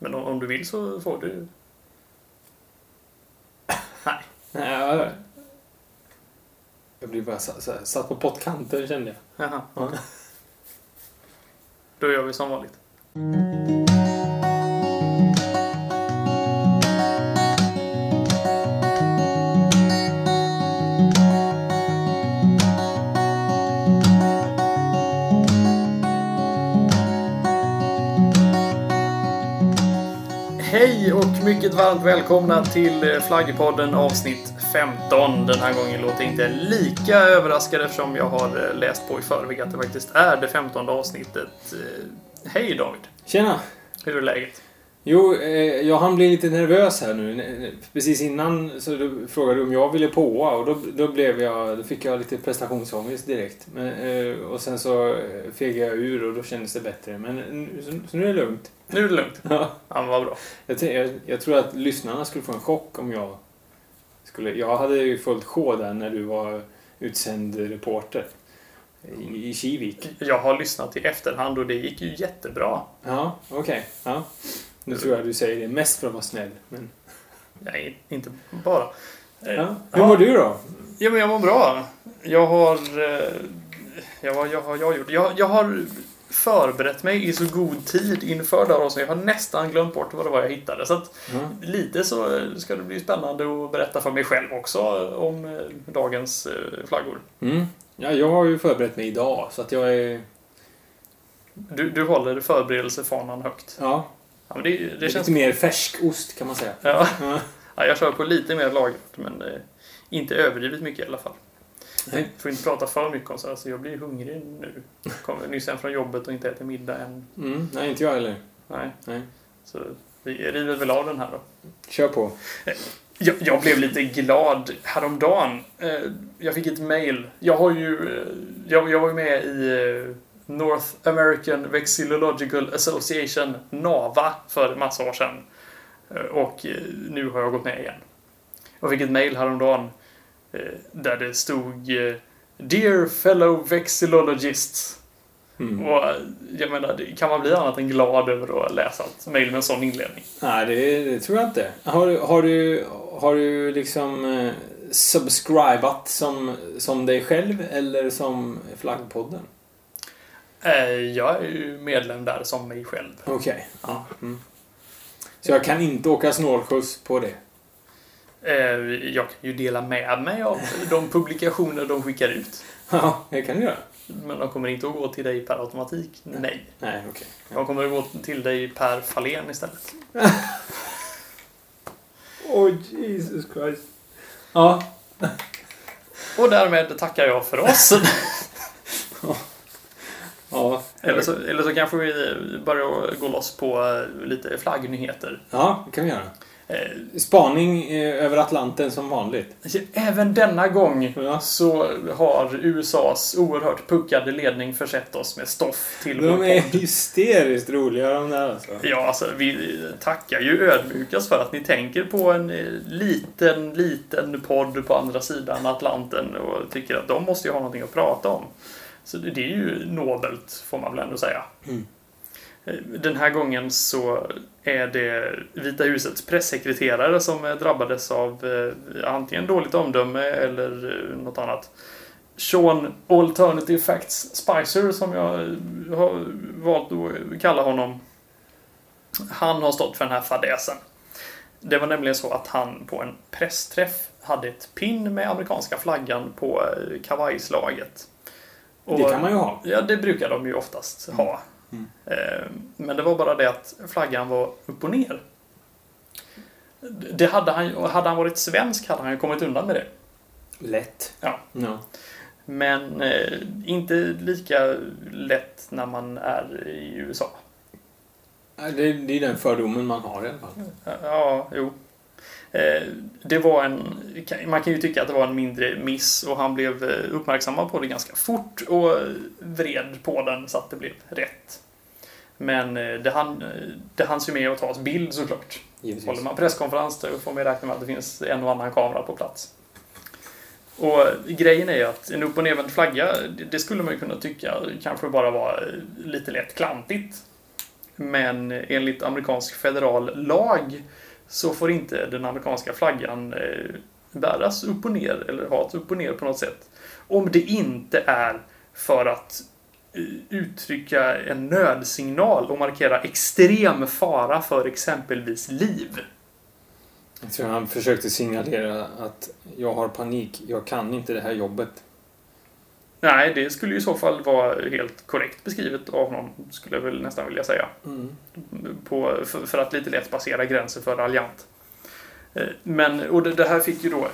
Men om du vill så får du. Nej. Nej, jag blir bara satt på pottkanten, kände jag. Jaha. Ja. Då gör vi som vanligt. Hej och mycket varmt välkomna till Flaggpodden avsnitt 15. Den här gången låter jag inte lika överraskad eftersom jag har läst på i förväg att det faktiskt är det 15:e avsnittet. Hej David. Tjena. Hur är läget? Jo, jag hann bli lite nervös här nu. Precis innan så du frågade om jag ville påa och då fick jag lite prestationsångest direkt. Och sen så fegade jag ur och då kändes det bättre. Men så nu är det lugnt. Nu är det lugnt? Ja. Ja, vad bra. Jag tror att lyssnarna skulle få en chock om jag skulle. Jag hade ju följt sjå där när du var utsänd reporter i Kivik. Jag har lyssnat i efterhand och det gick ju jättebra. Ja, okej. Ja. Nu tror jag du säger det mest för att vara snäll. Men... Nej, inte bara. Ja. Hur mår du då? Ja, men jag mår bra. Jag har förberett mig i så god tid inför det här så jag har nästan glömt bort vad det var jag hittade. Så att lite så ska det bli spännande att berätta för mig själv också om dagens flaggor. Mm. Ja, jag har ju förberett mig idag så att jag är... Du håller förberedelsefanan högt. Ja. Ja, men det känns lite mer färskost kan man säga. Ja. Ja, jag kör på lite mer lagrat men inte överdrivet mycket i alla fall. Jag får inte prata för mycket om så här, så jag blir hungrig nu. Kommer nyss hem från jobbet och inte äter middag än. Nej, inte jag heller. Nej. Så vi river väl av den här då. Kör på. Jag blev lite glad häromdagen. Jag fick ett mail. Jag var ju med i North American Vexillological Association, NAVA, för en massa år sedan. Och nu har jag gått med igen. Jag fick ett mail häromdagen där det stod Dear fellow vexillologists. Och jag menar, kan man bli annat än glad över att läsa ett mail med en sån inledning? Nej, det tror jag inte. Har du liksom subscribat som dig själv eller som Flaggpodden? Jag är ju medlem där som mig själv. Okej. Ja. Så jag kan inte åka snålskjuts på det? Jag kan ju dela med mig av de publikationer de skickar ut. Ja, det kan du göra. Men de kommer inte att gå till dig per automatik. Nej. Nej, okej. De kommer att gå till dig per Fahlén istället. Jesus Christ. Ja. Och därmed tackar jag för oss. Ja. Eller så kanske vi börjar gå loss på lite flaggnyheter. Ja, det kan vi göra. Spaning över Atlanten som vanligt. Även denna gång så har USAs oerhört puckade ledning försett oss med stoff till vår podd. De är hysteriskt roliga de där alltså. Ja, alltså vi tackar ju ödmjukast för att ni tänker på en liten podd på andra sidan Atlanten och tycker att de måste ju ha någonting att prata om. Så det är ju nobelt, får man väl ändå säga. Den här gången så är det Vita husets pressekreterare som drabbades av antingen dåligt omdöme eller något annat. Sean Alternative Facts Spicer, som jag har valt att kalla honom. Han har stått för den här fadäsen. Det var nämligen så att han på en pressträff hade ett pin med amerikanska flaggan på kavajslaget. Och det kan man ju ha. Ja, det brukar de ju oftast ha. Men det var bara det att flaggan var upp och ner. Det hade han varit svensk hade han ju kommit undan med det. Lätt. Ja. No. Men inte lika lätt när man är i USA. Det är den fördomen man har i alla fall. Ja, jo. Det var man kan ju tycka att det var en mindre miss och han blev uppmärksammad på det ganska fort och vred på den så att det blev rätt. Men det hanns ju med att tas bild såklart. Givetvis. Håller man presskonferens då får man räkna med att det finns en och annan kamera på plats. Och grejen är ju att en upp- och nedvänd flagga, det skulle man ju kunna tycka kanske bara var lite lätt klantigt. Men enligt amerikansk federal lag så får inte den amerikanska flaggan bäras upp och ner eller ha ett upp och ner på något sätt. Om det inte är för att uttrycka en nödsignal och markera extrem fara för exempelvis liv. Jag tror han försökte signalera att jag har panik, jag kan inte det här jobbet. Nej, det skulle i så fall vara helt korrekt beskrivet av någon, skulle jag väl nästan vilja säga. För att lite lätt passera gränser för raljant. Och det här fick ju då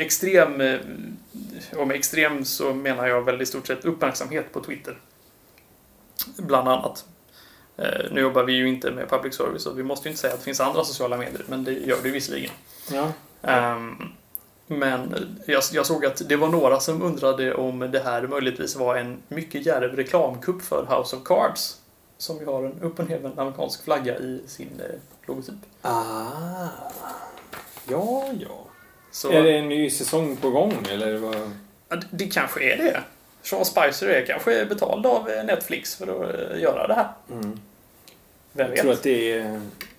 och med extrem så menar jag väl i stort sett uppmärksamhet på Twitter. Bland annat. Nu jobbar vi ju inte med public service och vi måste ju inte säga att det finns andra sociala medier, men det gör det visserligen. Ja. Men jag såg att det var några som undrade om det här möjligtvis var en mycket djärv reklamkupp för House of Cards, som ju har en upp- och nervänd amerikansk flagga i sin logotyp. Ja. Så, är det en ny säsong på gång eller vad? Det kanske är det. Sean Spicer är kanske betald av Netflix för att göra det här. Vem vet? Jag tror att det är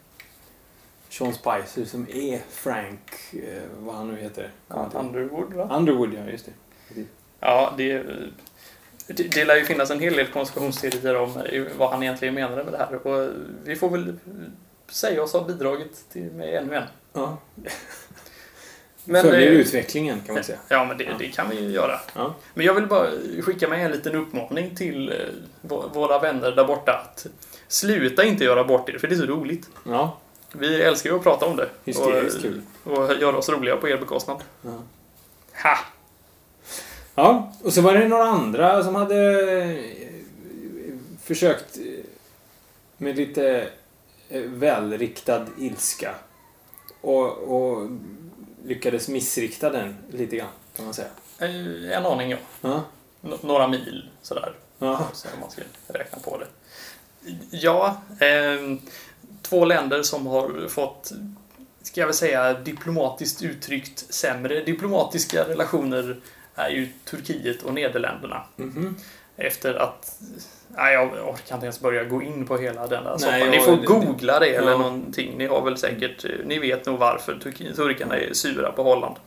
Sean Spicer som är Frank, vad han nu heter. Underwood, va? Underwood, ja, just det. Ja, det lär ju finnas en hel del konspirationsteorier om vad han egentligen menade med det här. Och vi får väl säga oss ha bidragit med ännu en. Ja. Men, följer utvecklingen kan man säga. Ja, men det kan vi ju göra. Ja. Men jag vill bara skicka med en liten uppmaning till våra vänner där borta att sluta inte göra bort er, för det är så roligt. Ja. Vi älskar ju att prata om det. Hysteriskt kul. Och göra oss roliga på er bekostnad. Ja. Ha! Ja, och så var det några andra som hade försökt med lite välriktad ilska och lyckades missrikta den lite grann, kan man säga. En aning, ja. Ja. Några mil, sådär. Ja. Så man ska räkna på det. Ja, 2 länder som har fått, ska jag väl säga, diplomatiskt uttryckt sämre diplomatiska relationer är ju Turkiet och Nederländerna. Efter att... Nej, jag orkar inte ens börja gå in på hela den där soppan. Ni får googla det eller någonting. Ni har väl säkert... Ni vet nog varför turkarna är sura på Holland.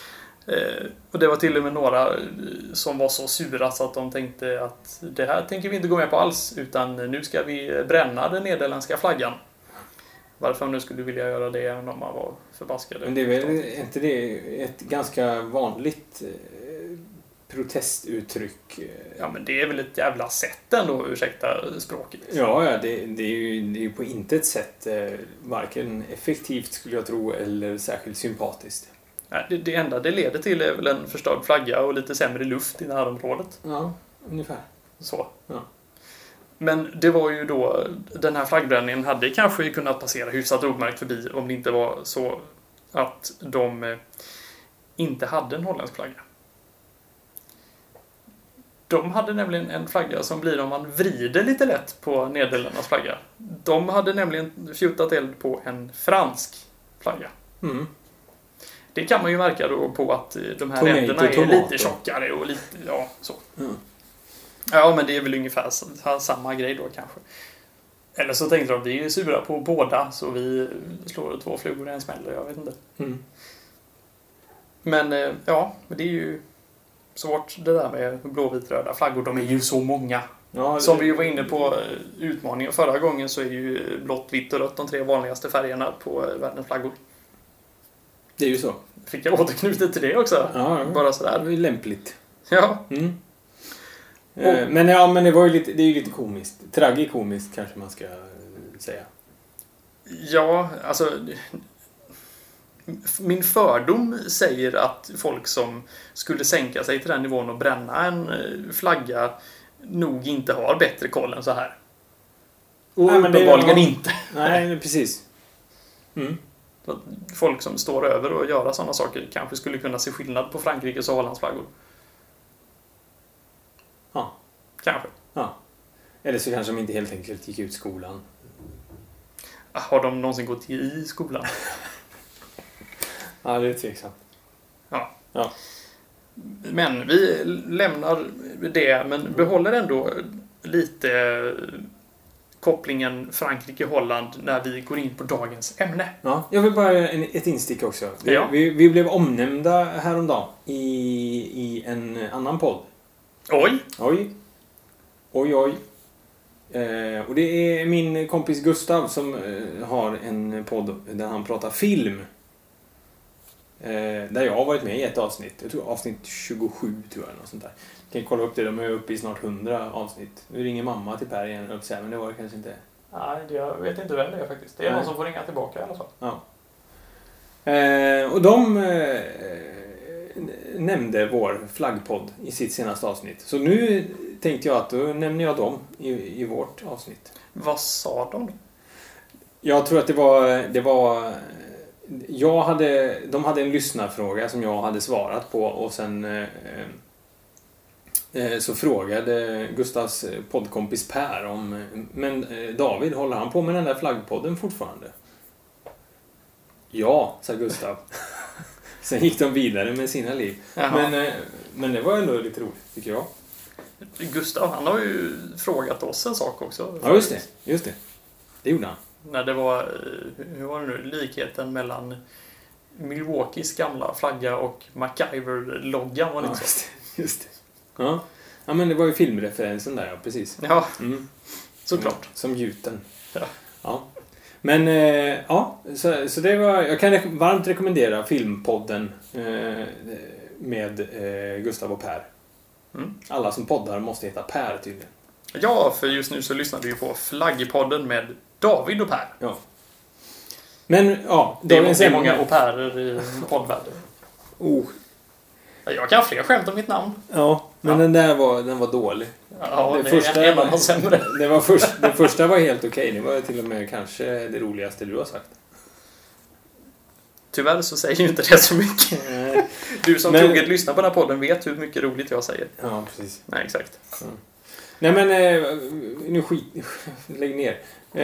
Och det var till och med några som var så sura så att de tänkte att det här tänker vi inte gå med på alls, utan nu ska vi bränna den nederländska flaggan. Varför man nu skulle vilja göra det även om man var förbaskade. Men det är väl inte det ett ganska vanligt protestuttryck? Ja, men det är väl ett jävla sätt ändå, ursäkta språket. Ja, det är ju på intet sätt varken effektivt, skulle jag tro, eller särskilt sympatiskt. Det enda det leder till är väl en förstörd flagga och lite sämre luft i närområdet. Ja, ungefär. Så. Ja. Men det var ju då, den här flaggbränningen hade kanske kunnat passera hyfsat obemärkt förbi om det inte var så att de inte hade en holländsk flagga. De hade nämligen en flagga som blir om man vrider lite lätt på Nederländernas flagga. De hade nämligen fjuttat eld på en fransk flagga. Det kan man ju märka då på att de här länderna är lite tjockare och lite, ja, så. Ja, men det är väl ungefär samma grej då kanske. Eller så tänkte de, vi är sura på båda, så vi slår 2 flugor i en smäll, jag vet inte. Men ja, det är ju svårt det där med blåvitröda flaggor. De är ju så många. Ja, som vi var inne på utmaningen förra gången, så är ju blått, vitt och rött de 3 vanligaste färgerna på världens flaggor. Det är ju så. Fick jag återknutet till det också? Ja, bara sådär. Det är ju lämpligt. Ja. Men det var ju lite, det är ju lite komiskt. Tragikomiskt kanske man ska säga. Ja, alltså... Min fördom säger att folk som skulle sänka sig till den nivån och bränna en flagga nog inte har bättre koll än så här. Och uppenbarligen inte. Nej, precis. Folk som står över och gör sådana saker kanske skulle kunna se skillnad på Frankrikes och Hollands flaggor. Ja. Kanske. Ja. Eller så kanske de inte helt enkelt gick ut skolan. Har de någonsin gått i skolan? Ja, det är tveksamt. Ja. Men vi lämnar det, men behåller ändå lite kopplingen Frankrike-Holland när vi går in på dagens ämne. Ja, jag vill bara göra ett instick också. Ja. Vi blev omnämnda häromdagen i en annan podd. Oj! Och det är min kompis Gustav som har en podd där han pratar film. Där jag har varit med i ett avsnitt. Jag tror avsnitt 27 tror jag. Något sånt där. Jag kan kolla upp det. De är uppe i snart 100 avsnitt. Nu ringer mamma till Per igen. Men det var det kanske inte. Nej, jag vet inte vem det är faktiskt. Det är någon som får ringa tillbaka i alla fall. Ja. Och de nämnde vår flaggpodd i sitt senaste avsnitt. Så nu tänkte jag att då nämner jag dem i vårt avsnitt. Vad sa de då? Jag tror att de hade en lyssnarfråga som jag hade svarat på och sen så frågade Gustavs poddkompis Per om men David, håller han på med den där flaggpodden fortfarande? Ja, sa Gustav. Sen gick de vidare med sina liv. Men det var ändå lite roligt, tycker jag. Gustav, han har ju frågat oss en sak också. Ja, just det. Det gjorde han. När det var, hur var det nu, likheten mellan Milwaukees gamla flagga och MacGyver-loggan var det inte så? Just det. Ja, men det var ju filmreferensen där, ja, precis. Ja, såklart. Som gjuten. Ja. Men, så det var, jag kan varmt rekommendera filmpodden med Gustav och Per. Alla som poddar måste heta Per tydligen. Ja, för just nu så lyssnar vi ju på Flaggpodden med David och Per. Ja. Men, ja. Det är många och Perer i poddvärlden. Jag kan ha fler skämt om mitt namn. Ja, men den var dålig. Ja, det första sämre. Det första var helt okej. Det var till och med kanske det roligaste du har sagt. Tyvärr så säger ju inte det så mycket. Du som troget lyssnar på den här podden vet hur mycket roligt jag säger. Ja, precis. Nej, exakt. Nej, men nu lägg ner.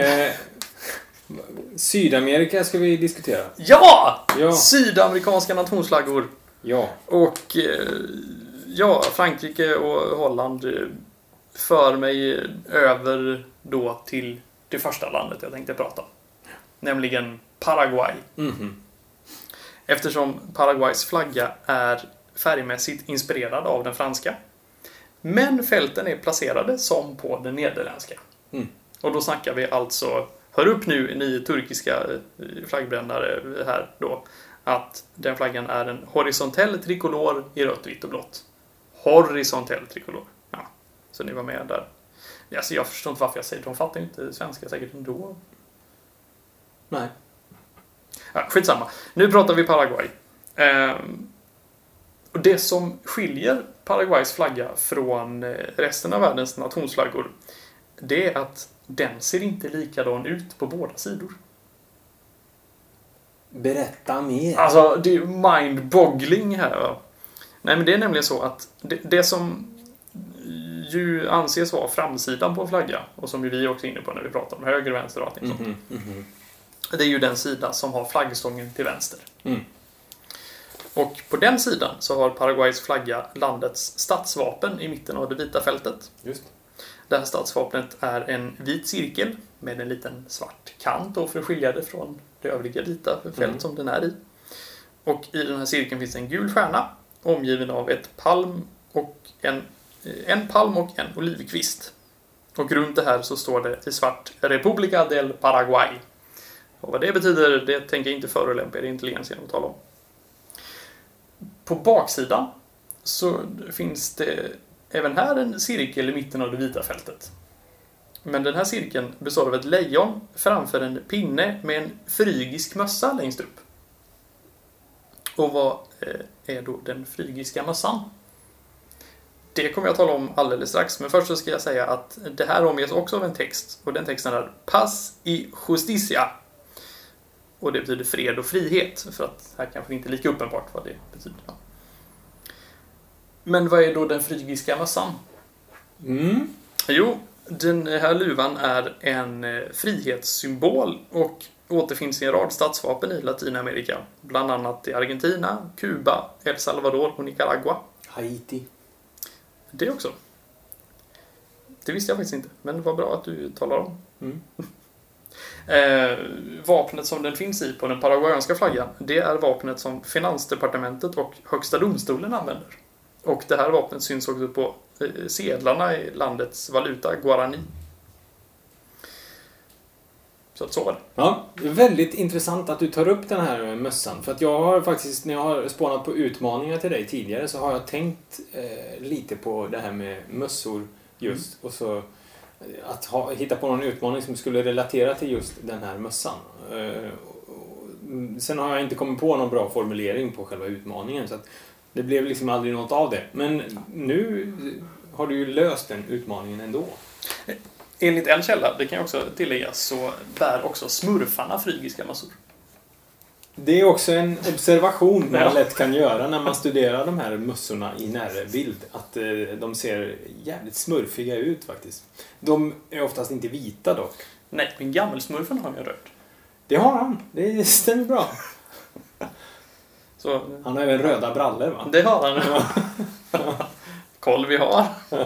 Sydamerika ska vi diskutera. Ja! Sydamerikanska nationsflaggor. Ja. Och Frankrike och Holland för mig över då till det första landet jag tänkte prata om. Nämligen Paraguay. Eftersom Paraguays flagga är färgmässigt inspirerad av den franska. Men fälten är placerade som på den nederländska. Och då snackar vi alltså, hör upp nu ni turkiska flaggbrännare här då, att den flaggan är en horisontell trikolor i rött, vitt och blått. Horisontell trikolor. Ja, så ni var med där. Alltså jag förstår inte varför jag säger det. De fattar ju inte svenska säkert ändå. Nej. Ja, skitsamma. Nu pratar vi Paraguay. Och det som skiljer Paraguays flagga från resten av världens nationsflaggor, det är att den ser inte likadan ut på båda sidor. Berätta mer. Alltså, det är mind-boggling här. Va? Nej, men det är nämligen så att det som ju anses vara framsidan på en flagga, och som ju vi också är inne på när vi pratar om höger och vänster och allting sånt. Det är ju den sida som har flaggstången till vänster. Och på den sidan så har Paraguays flagga landets statsvapen i mitten av det vita fältet. Just. Det här statsvapnet är en vit cirkel med en liten svart kant för att skilja det från det övriga vita fält som den är i. Och i den här cirkeln finns en gul stjärna omgiven av en palm och en olivkvist. Och runt det här så står det i svart República del Paraguay. Och vad det betyder, det tänker jag inte förolämpa er intelligens genom att tala om. På baksidan så finns det även här en cirkel i mitten av det vita fältet. Men den här cirkeln består av ett lejon framför en pinne med en frygisk mössa längst upp. Och vad är då den frygiska mössan? Det kommer jag tala om alldeles strax. Men först så ska jag säga att det här omges också av en text. Och den texten är Paz y Justicia. Och det betyder fred och frihet. För att här kanske inte är lika uppenbart vad det betyder. Men vad är då den frygiska mössan? Jo, den här luvan är en frihetssymbol och återfinns i en rad statsvapen i Latinamerika. Bland annat i Argentina, Kuba, El Salvador och Nicaragua. Haiti. Det också. Det visste jag faktiskt inte, men det var bra att du talar om. Vapnet som den finns i på den paraguayanska flaggan, det är vapnet som Finansdepartementet och Högsta domstolen använder. Och det här vapnet syns också på sedlarna i landets valuta, guarani. Så att så var det. Ja, det är väldigt intressant att du tar upp den här mössan. För att jag har faktiskt, när jag har spånat på utmaningar till dig tidigare, så har jag tänkt lite på det här med mössor just. Och så att hitta på någon utmaning som skulle relatera till just den här mössan. Sen har jag inte kommit på någon bra formulering på själva utmaningen, så att det blev liksom aldrig något av det. Men nu har du ju löst den utmaningen ändå. Enligt en källa, det kan jag också tillägga, så bär också smurfarna frygiska mössor. Det är också en observation man lätt kan göra när man studerar de här mössorna i närbild. Att de ser jävligt smurfiga ut faktiskt. De är oftast inte vita dock. Nej, men gammelsmurfen har ju rött. Det har han, det stämmer bra. Så, han har även röda brallor, va? Det har han. Koll vi har.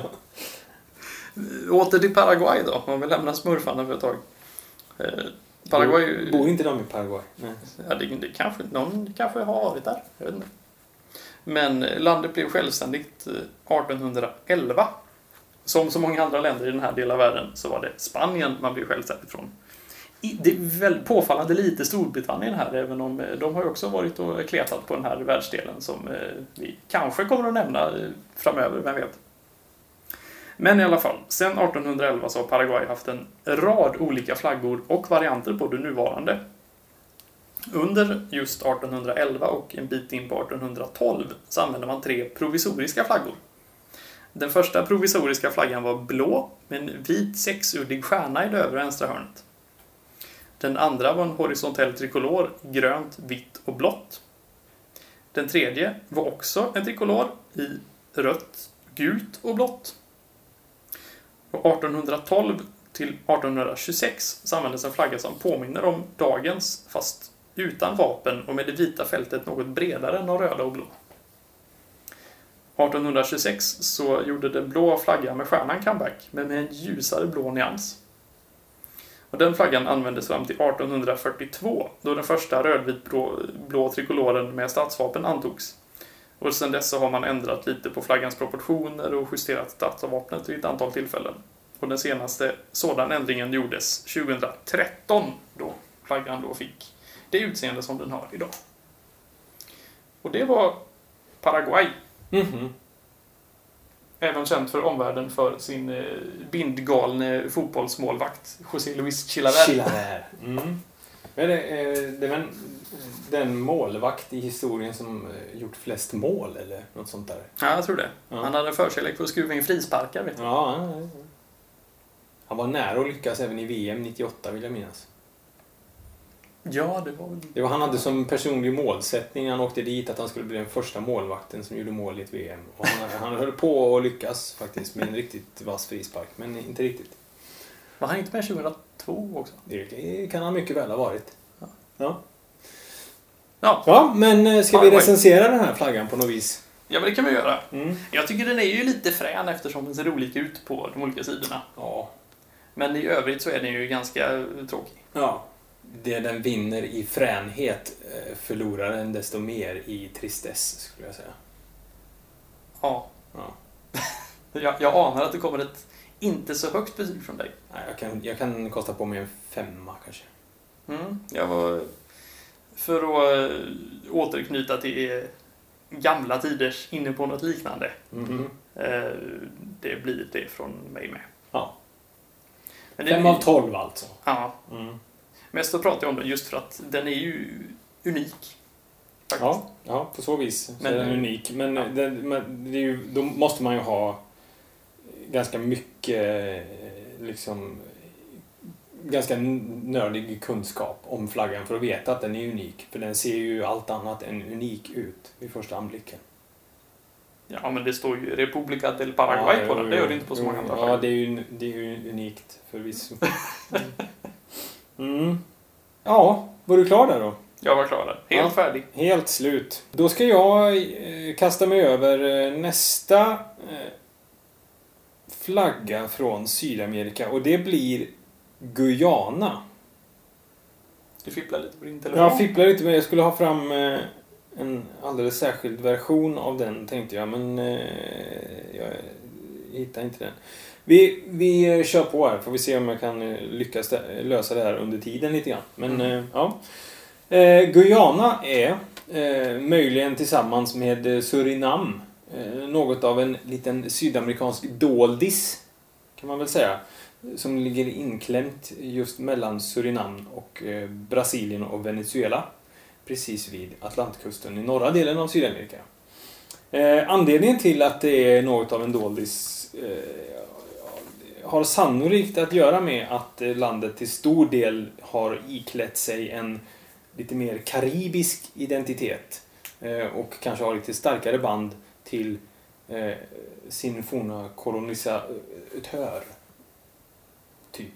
Åter till Paraguay då, om vi lämnar smurfarna för ett tag. Paraguay... Bor inte de i Paraguay? Nej. Ja, det kanske, någon kanske har varit där, jag vet inte. Men landet blev självständigt 1811. Som så många andra länder i den här delen av världen så var det Spanien man blev självständigt från. Det är väl påfallande lite Storbritannien här, även om de har ju också varit och kletat på den här världsdelen som vi kanske kommer att nämna framöver, vem vet. Men i alla fall, sedan 1811 så har Paraguay haft en rad olika flaggor och varianter på det nuvarande. Under just 1811 och en bit in på 1812 så använde man 3 provisoriska flaggor. Den första provisoriska flaggan var blå med en vit 6-uddig stjärna i det övre vänstra hörnet. Den andra var en horisontell trikolor, grönt, vitt och blått. Den tredje var också en trikolor i rött, gult och blått. Och 1812 till 1826 så användes en flagga som påminner om dagens, fast utan vapen och med det vita fältet något bredare än de röda och blå. 1826 så gjorde den blå flaggan med stjärnan comeback, men med en ljusare blå nyans. Och den flaggan användes fram till 1842, då den första rödvit-blå trikoloren med statsvapen antogs. Och sedan dess så har man ändrat lite på flaggans proportioner och justerat statsvapnet vid ett antal tillfällen. Och den senaste sådan ändringen gjordes 2013, då flaggan då fick det utseende som den har idag. Och det var Paraguay. Mm-hmm. Även känt för omvärlden för sin bindgalne fotbollsmålvakt José Luis Chilavert. Mm. Det var den målvakt i historien som gjort flest mål eller något sånt där. Ja, jag tror det. Ja. Han hade förkärlek för att skruva in frisparkar, vet du. Ja. Han var nära att lyckas även i VM 98, vill jag minnas. Ja, det var han hade som personlig målsättning när han åkte dit att han skulle bli den första målvakten som gjorde mål i ett VM. Och han höll på att lyckas faktiskt med en riktigt vass frispark, men inte riktigt. Var han inte med 2002 också? Det kan han mycket väl ha varit. Ja. Ja, men ska vi recensera den här flaggan på något vis? Ja, men det kan vi göra. Jag tycker den är ju lite frän eftersom den ser olika ut på de olika sidorna. Ja. Men i övrigt så är den ju ganska tråkig. Ja. Det den vinner i fränhet förlorar den desto mer i tristess, skulle jag säga. Ja. Jag anar att det kommer ett inte så högt betyg från dig. Nej, jag kan kosta på mig en 5 kanske. Jag var... För att återknyta till gamla tiders inne på något liknande. Det blir det från mig med. Ja. 5 av 12 alltså. Ja. Mest att prata om den just för att den är ju unik. Faktiskt. Ja, på så vis så är den unik. Men det är ju, då måste man ju ha ganska mycket liksom ganska nördig kunskap om flaggan för att veta att den är unik. För den ser ju allt annat än unik ut vid första anblicken. Ja, men det står ju República del Paraguay på den. Det gör det inte på så många andra. Ja, det är ju unikt förvisso. Ja, var du klar där då? Jag var klar där. Helt färdig. Helt slut. Då ska jag kasta mig över nästa flagga från Sydamerika. Och det blir Guyana. Du fipplar lite på din telefon. Jag fipplar lite, men jag skulle ha fram en alldeles särskild version av den, tänkte jag. Men jag hittar inte den. Vi kör på här, får vi se om jag kan lyckas lösa det här under tiden lite grann. Men ja. Guyana är möjligen tillsammans med Surinam något av en liten sydamerikansk doldis, kan man väl säga, som ligger inklämt just mellan Surinam och Brasilien och Venezuela, precis vid Atlantkusten i norra delen av Sydamerika. Anledningen till att det är något av en doldis har sannolikt att göra med att landet till stor del har iklätt sig en lite mer karibisk identitet och kanske har lite starkare band till sin forna kolonisatör typ.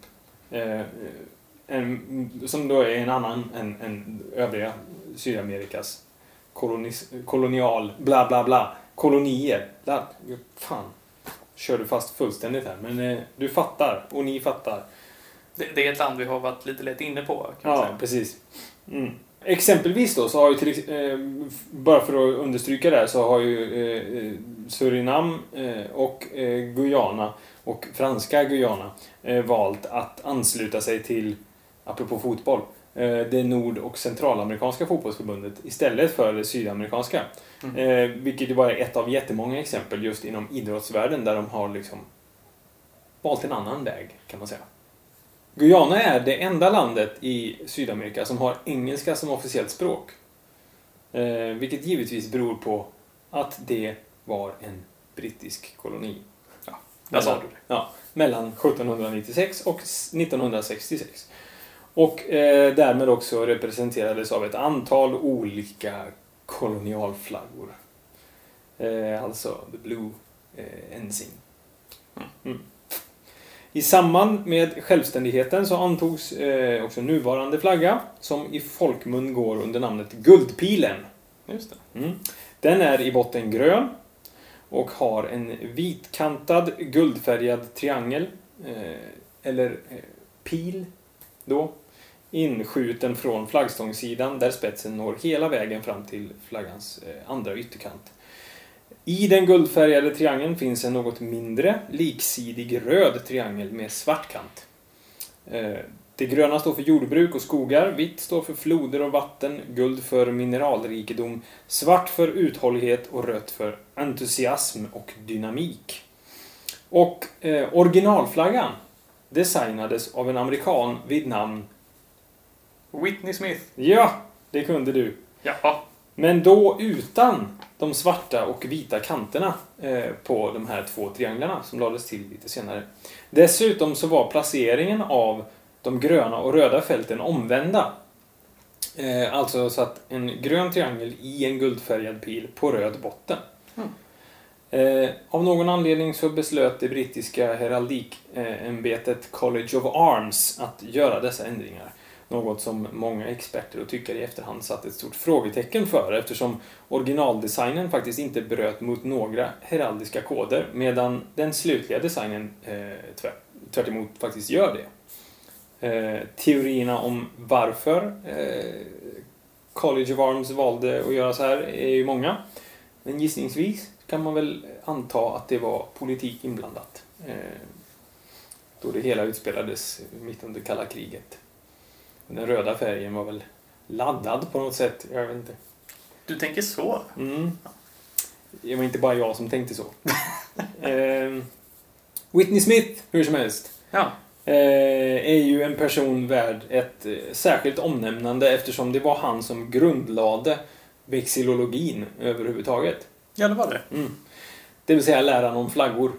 Som då är en annan än övriga Sydamerikas kolonial bla bla bla kolonier. Fan, kör du fast fullständigt här, men du fattar och ni fattar. Det är ett land vi har varit lite lätt inne på, kan man säga. Ja, precis. Exempelvis då så har ju bara för att understryka det här, så har ju Surinam och Guyana och franska Guyana valt att ansluta sig till, apropå fotboll, det nord- och centralamerikanska fotbollsförbundet istället för det sydamerikanska. Vilket ju bara är ett av jättemånga exempel just inom idrottsvärlden där de har liksom valt en annan väg, kan man säga. Guyana är det enda landet i Sydamerika som har engelska som officiellt språk. Vilket givetvis beror på att det var en brittisk koloni. Ja, där sa du det. Ja, mellan 1796 och 1966. Och därmed också representerades av ett antal olika kolonialflaggor. Alltså the Blue Ensign. I samband med självständigheten så antogs också nuvarande flagga, som i folkmun går under namnet Guldpilen. Just det. Den är i botten grön och har en vitkantad guldfärgad triangel eller pil då, inskjuten från flaggstångssidan där spetsen når hela vägen fram till flaggans andra ytterkant. I den guldfärgade triangeln finns en något mindre, liksidig röd triangel med svart kant. Det gröna står för jordbruk och skogar, vitt står för floder och vatten, guld för mineralrikedom, svart för uthållighet och rött för entusiasm och dynamik. Och originalflaggan designades av en amerikan vid namn Whitney Smith. Ja, det kunde du. Ja. Men då utan de svarta och vita kanterna på de här två trianglarna som lades till lite senare. Dessutom så var placeringen av de gröna och röda fälten omvända. Alltså så att en grön triangel i en guldfärgad pil på röd botten. Av någon anledning så beslöt det brittiska heraldikämbetet College of Arms att göra dessa ändringar. Något som många experter och tyckare i efterhand satt ett stort frågetecken för, eftersom originaldesignen faktiskt inte bröt mot några heraldiska koder, medan den slutliga designen tvärt emot faktiskt gör det. Teorierna om varför College of Arms valde att göra så här är ju många, men gissningsvis kan man väl anta att det var politik inblandat, då det hela utspelades mitt under kalla kriget. Den röda färgen var väl laddad på något sätt, jag vet inte. Du tänker så? Det var inte bara jag som tänkte så. Whitney Smith, hur som helst, är ju en person värd ett särskilt omnämnande, eftersom det var han som grundlade vexillologin överhuvudtaget. Ja, det var det. Det vill säga läran om flaggor.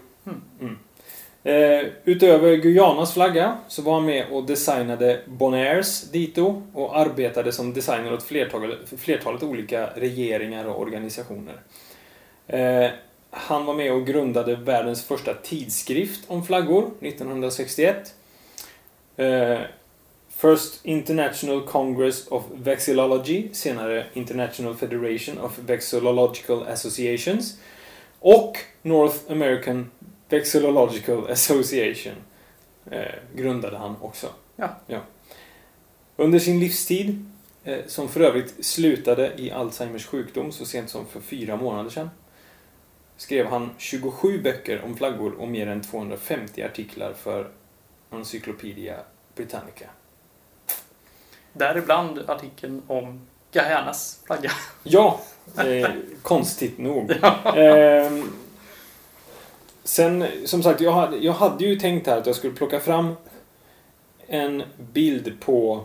Utöver Guyanas flagga så var han med och designade Bonairs dito och arbetade som designer åt flertalet olika regeringar och organisationer. Han var med och grundade världens första tidskrift om flaggor 1961. First International Congress of Vexillology, senare International Federation of Vexillological Associations, och North American Vexillological Association. grundade han också. Ja. Under sin livstid, som för övrigt slutade i Alzheimers sjukdom så sent som för 4 månader sedan, skrev han 27 böcker om flaggor och mer än 250 artiklar för Encyclopedia Britannica. Däribland artikeln om Gayanas flagga. Ja, konstigt nog. Sen, som sagt, jag hade ju tänkt här att jag skulle plocka fram en bild på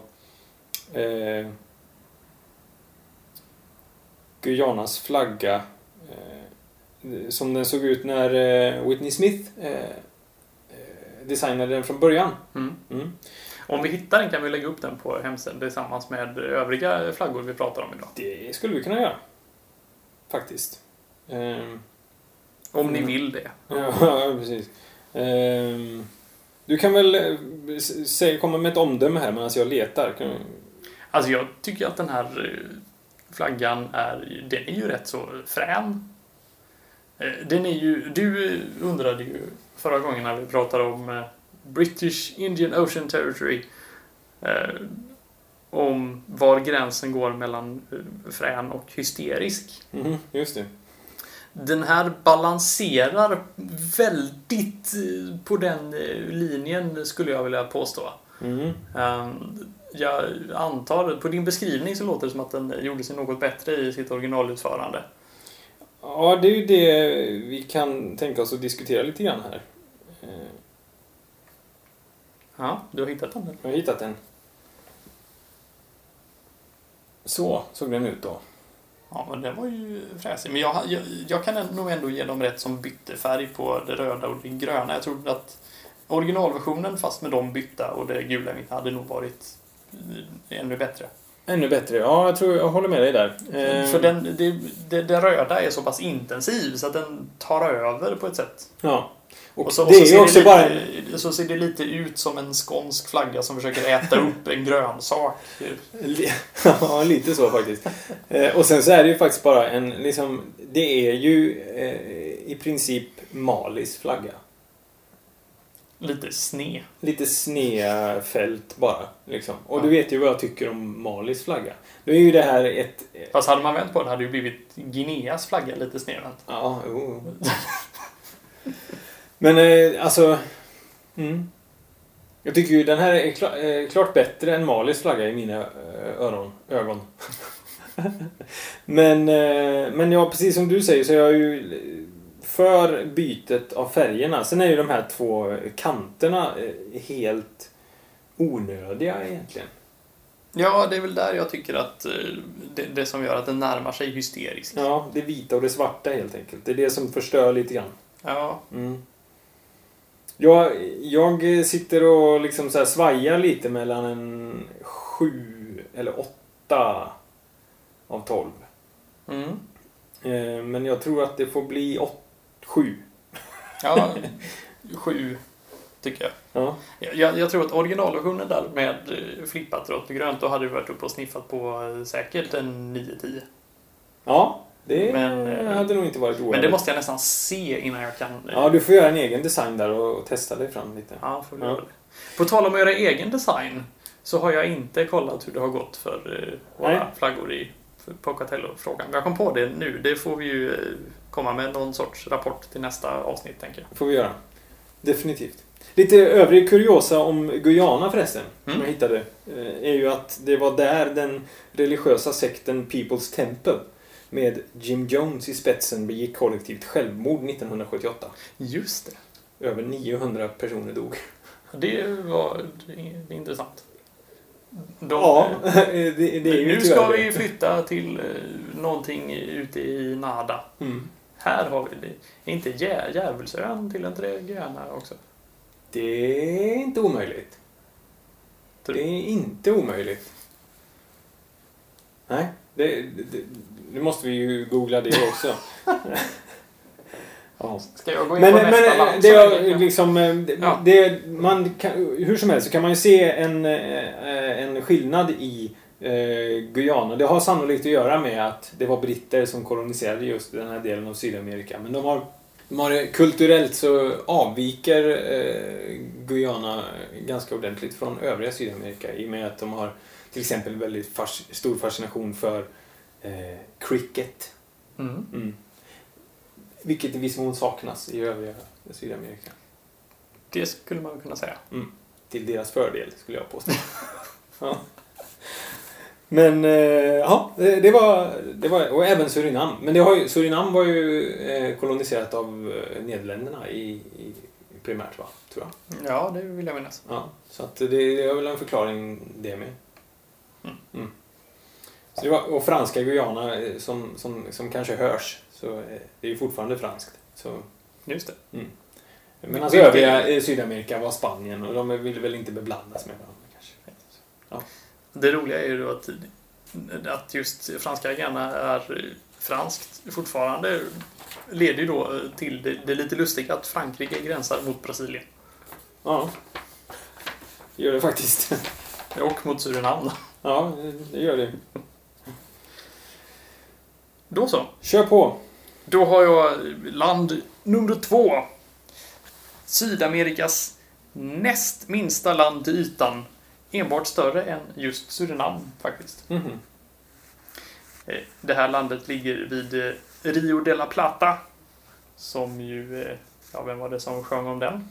Guyanas flagga som den såg ut när Whitney Smith designade den från början. Om vi hittar den kan vi lägga upp den på hemsidan tillsammans med övriga flaggor vi pratar om idag. Det skulle vi kunna göra. Faktiskt. Om ni vill det. Ja, precis. Du kan väl komma med ett omdöme här medan jag letar. Alltså jag tycker att den här flaggan den är ju rätt så frän. Den är ju, du undrade ju förra gången när vi pratade om British Indian Ocean Territory om var gränsen går mellan frän och hysterisk. Just det. Den här balanserar väldigt på den linjen skulle jag vilja påstå. Jag antar, på din beskrivning så låter det som att den gjorde sig något bättre i sitt originalutförande. Ja, det är ju det vi kan tänka oss att diskutera lite grann här. Ja, du har hittat den? Jag har hittat den. Så såg den ut då. Ja, men den var ju fräsig. Men jag kan nog ändå ge dem rätt som bytte färg på det röda och det gröna. Jag tror att originalversionen fast med de bytta och det gula hade nog varit ännu bättre. Ännu bättre, ja, jag tror jag håller med dig där. För det röda är så pass intensiv så att den tar över på ett sätt. Ja. Och så, det är ju också bara så ser det lite ut som en skånsk flagga som försöker äta upp en grönsak. Ja, lite så faktiskt. Och sen så är det ju faktiskt bara det är ju i princip Malis flagga. Lite sned. Lite snedfält bara. Liksom. Och du vet ju vad jag tycker om Malis flagga. Då är ju det här Fast hade man vänt på det hade det ju blivit Guineas flagga lite snedvänt. Ja, Men alltså... Jag tycker ju den här är klart bättre än Malis flagga i mina ögon. Men ja, precis som du säger så är jag ju för bytet av färgerna. Sen är ju de här 2 kanterna helt onödiga egentligen. Ja, det är väl där jag tycker att det som gör att den närmar sig hysteriskt. Ja, det vita och det svarta helt enkelt. Det är det som förstör lite grann. Ja. Jag sitter och liksom så här svajar lite mellan en 7 eller 8 av 12. Men jag tror att det får bli 7. Ja, 7 tycker jag. Ja. Jag tror att originalversionen där med flippat rått och grönt då hade du varit uppe och sniffat på säkert en 9-10. Ja, det hade nog inte varit oerhört. Men det måste jag nästan se innan jag kan... Ja, du får göra en egen design där och testa dig fram lite. Ja, får göra det. På tal om att göra egen design så har jag inte kollat hur det har gått för våra flaggor i Pocatello-frågan. Jag kom på det nu. Det får vi ju komma med någon sorts rapport till nästa avsnitt, tänker jag. Får vi göra. Definitivt. Lite övrig kuriosa om Guyana förresten, som jag hittade, är ju att det var där den religiösa sekten People's Temple med Jim Jones i spetsen begick kollektivt självmord 1978. Just det. Över 900 personer dog. Det var intressant. Ja, det är ju nu ska vi flytta till någonting ute i Nada. Här har vi det. Är inte Djävulsön till en Guyana också? Det är inte omöjligt. Det är inte omöjligt. Nej, nu måste vi ju googla det också. Ja. Ska jag gå in på nästa land? Det är liksom, man kan, hur som helst så kan man ju se en skillnad i Guyana. Det har sannolikt att göra med att det var britter som koloniserade just den här delen av Sydamerika. Men de har Kulturellt så avviker Guyana ganska ordentligt från övriga Sydamerika i och med att de har till exempel väldigt stor fascination för cricket. Vilket i viss mån saknas i övriga Sydamerika. Det skulle man kunna säga. Till deras fördel skulle jag påstå. Ja. Men ja, det var och även Surinam. Men Surinam var ju koloniserat av Nederländerna i primärt, va, tror jag. Ja, det vill jag minnas. Ja, så att det är väl en förklaring det med. Så det var, och franska Guyana som kanske hörs, så det är ju fortfarande franskt. Så just det. Men alltså övriga Sydamerika var Spanien och de ville väl inte beblandas med varandra kanske. Ja. Det roliga är ju då att just franska Guyana är franskt fortfarande, leder ju då till det lite lustiga att Frankrike gränsar mot Brasilien. Ja, det gör det faktiskt. Och mot Surinam. Ja, det gör det. Då så. Kör på. Då har jag land nummer 2. Sydamerikas näst minsta land till ytan. Enbart större än just Surinam faktiskt. Det här landet ligger vid Rio de la Plata. Som ju, ja, vem var det som sjöng om den?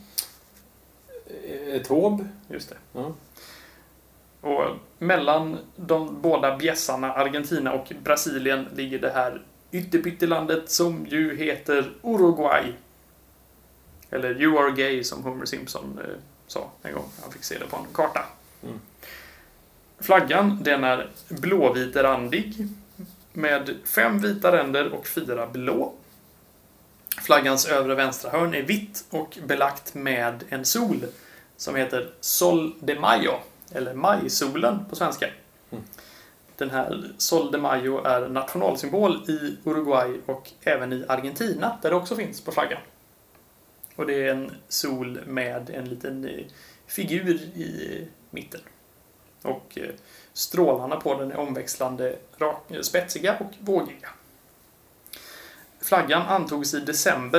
Taube. Just det. Ja. Och mellan de båda bjässarna, Argentina och Brasilien, ligger det här ytterpyttelandet som ju heter Uruguay. Eller You Are Gay, som Homer Simpson sa en gång. Han fick se det på en karta. Flaggan, den är blåvit-randig med 5 vita ränder och 4 blå. Flaggans övre vänstra hörn är vitt och belagt med en sol som heter Sol de Mayo, eller majsolen på svenska. Den här Sol de Mayo är nationalsymbol i Uruguay och även i Argentina, där det också finns på flaggan. Och det är en sol med en liten figur i mitten. Och strålarna på den är omväxlande spetsiga och vågiga. Flaggan antogs i december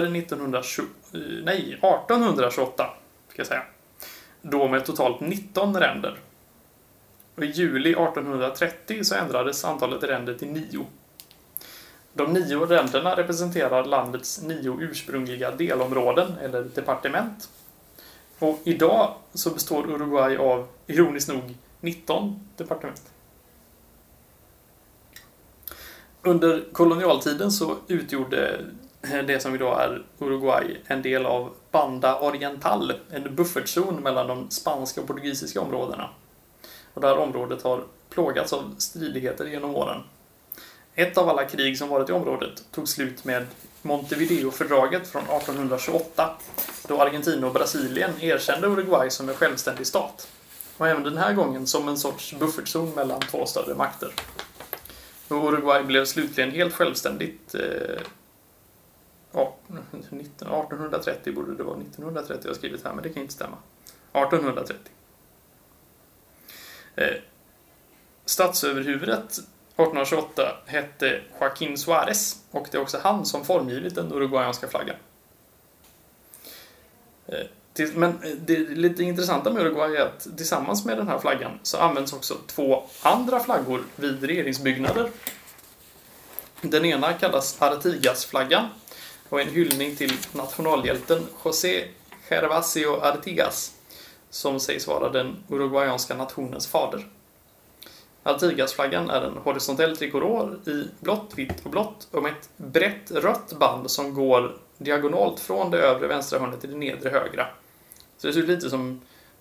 1828, ska jag säga. Då med totalt 19 ränder. Och i juli 1830 så ändrades antalet ränder till 9. De 9 ränderna representerar landets 9 ursprungliga delområden eller departement. Och idag så består Uruguay av, ironiskt nog, 19 departement. Under kolonialtiden så utgjorde det som idag är Uruguay en del av Banda Oriental, en buffertzon mellan de spanska och portugisiska områdena. Och det här området har plågats av stridigheter genom åren. Ett av alla krig som varit i området tog slut med Montevideo-fördraget från 1828, då Argentina och Brasilien erkände Uruguay som en självständig stat. Och även den här gången som en sorts buffertzon mellan 2 större makter. Och Uruguay blev slutligen helt självständigt 1830 borde det vara, 1930 jag har skrivit här, men det kan inte stämma. 1830. Statsöverhuvudet 1828 hette Joaquín Suárez och det är också han som formgivit den uruguayanska flaggan. Men det lite intressanta med Uruguay är att tillsammans med den här flaggan så används också 2 andra flaggor vid regeringsbyggnader. Den ena kallas Artigas-flaggan och är en hyllning till nationalhjälten José Gervasio Artigas, som sägs vara den uruguayanska nationens fader. Artigas-flaggan är en horisontell trikolor i blått, vitt och blått och med ett brett rött band som går diagonalt från det övre vänstra hörnet till det nedre högra. Så det ser ut lite som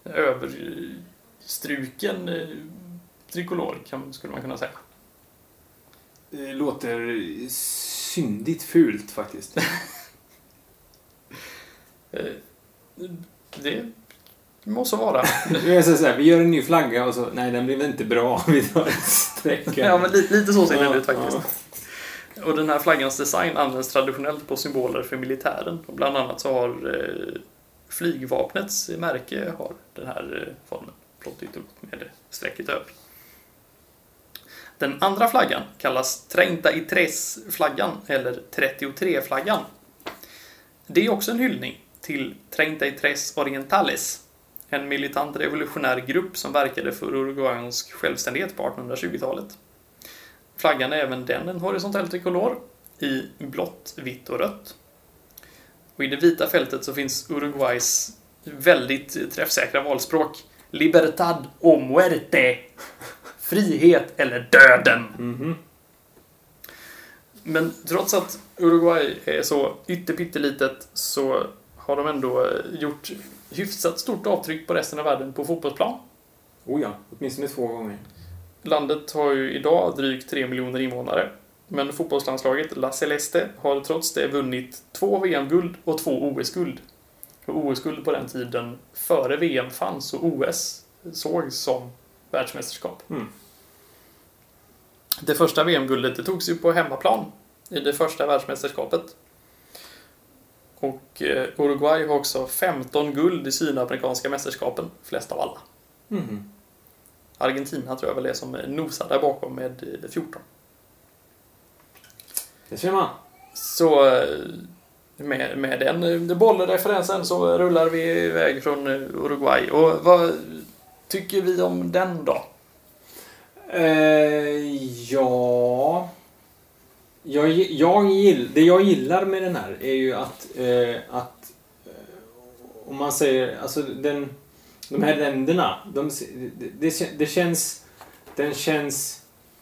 överstruken trikolor, skulle man kunna säga. Det låter syndigt fult faktiskt. Det måste vara. Vi gör en ny flagga och så, nej, den blev inte bra. Vi tar ett streck. Ja, men lite så ser det ut faktiskt. Och den här flaggans design används traditionellt på symboler för militären. Och bland annat så har flygvapnets märke har den här formen. Blått med strecket över. Den andra flaggan kallas 33-flaggan eller 33-flaggan. Det är också en hyllning till 33 Orientales, en militant revolutionär grupp som verkade för uruguayansk självständighet på 1820-talet. Flaggan är även den en horisontell trikolor i blått, vitt och rött. Och i det vita fältet så finns Uruguays väldigt träffsäkra valspråk. Libertad o muerte. Frihet eller döden. Men trots att Uruguay är så ytterpyttelitet så har de ändå gjort hyfsat stort avtryck på resten av världen på fotbollsplan. Oh ja, åtminstone 2 gånger. Landet har ju idag drygt 3 miljoner invånare. Men fotbollslandslaget La Celeste har trots det vunnit 2 VM-guld och 2 OS-guld. Och OS-guld på den tiden före VM fanns och OS sågs som världsmästerskap. Det första VM-guldet det togs ju på hemmaplan i det första världsmästerskapet. Och Uruguay har också 15 guld i sydamerikanska mästerskapen, flest av alla. Argentina tror jag väl är som nosar där bakom med 14. Det ser man. Så med den bollreferensen så rullar vi iväg från Uruguay. Och vad tycker vi om den då? Ja... Det jag gillar med den här är ju att om man säger, alltså de här länderna, den känns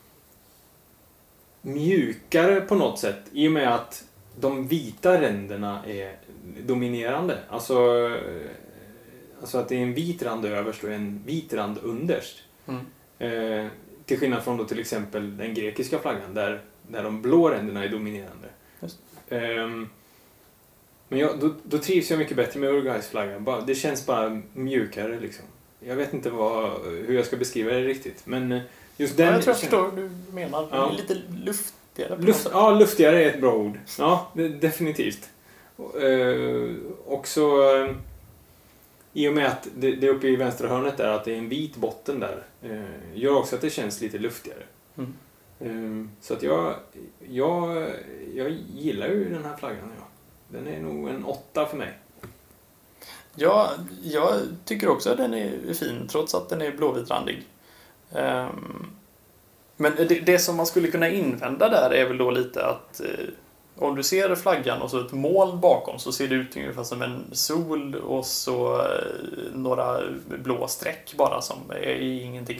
mjukare på något sätt i och med att de vita ränderna är dominerande. Alltså att det är en vit rand överst och en vit rand underst. Till skillnad från då till exempel den grekiska flaggan där de blå ränderna är dominerande. Men då trivs jag mycket bättre med Uruguays flagga. Det känns bara mjukare liksom. Jag vet inte hur jag ska beskriva det riktigt. Men just den... jag tror jag förstår vad du menar. Ja. Lite luftigare. Luftigare är ett bra ord. Ja, definitivt. Också i och med att det uppe i vänstra hörnet där, att det är en vit botten där, gör också att det känns lite luftigare. Så att jag gillar ju den här flaggan. Ja. Den är nog en 8 för mig. Ja, jag tycker också att den är fin trots att den är blåvitrandig. Men det som man skulle kunna invända där är väl då lite att om du ser flaggan och så ett moln bakom så ser det ut ungefär som en sol och så några blå streck bara som är ingenting.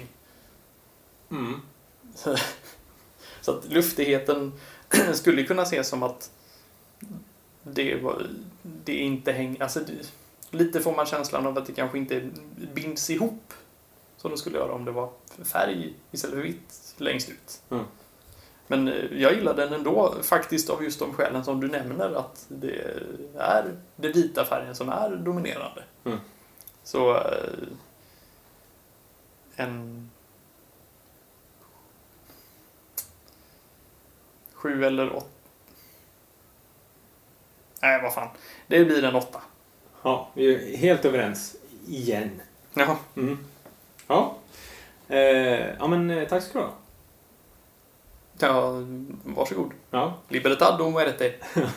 Så att luftigheten skulle kunna ses som att det inte hänger... Alltså lite får man känslan av att det kanske inte binds ihop som det skulle göra om det var färg istället för vitt längst ut. Men jag gillar den ändå faktiskt av just de skälen som du nämner, att det är den vita färgen som är dominerande. Så en 7 eller 8. Nej, vad fan. Det blir en 8. Ja, vi är helt överens igen. Jaha. Ja. Ja, men tack ska du ha. Ja, varsågod. Ja. Libertad o muerte.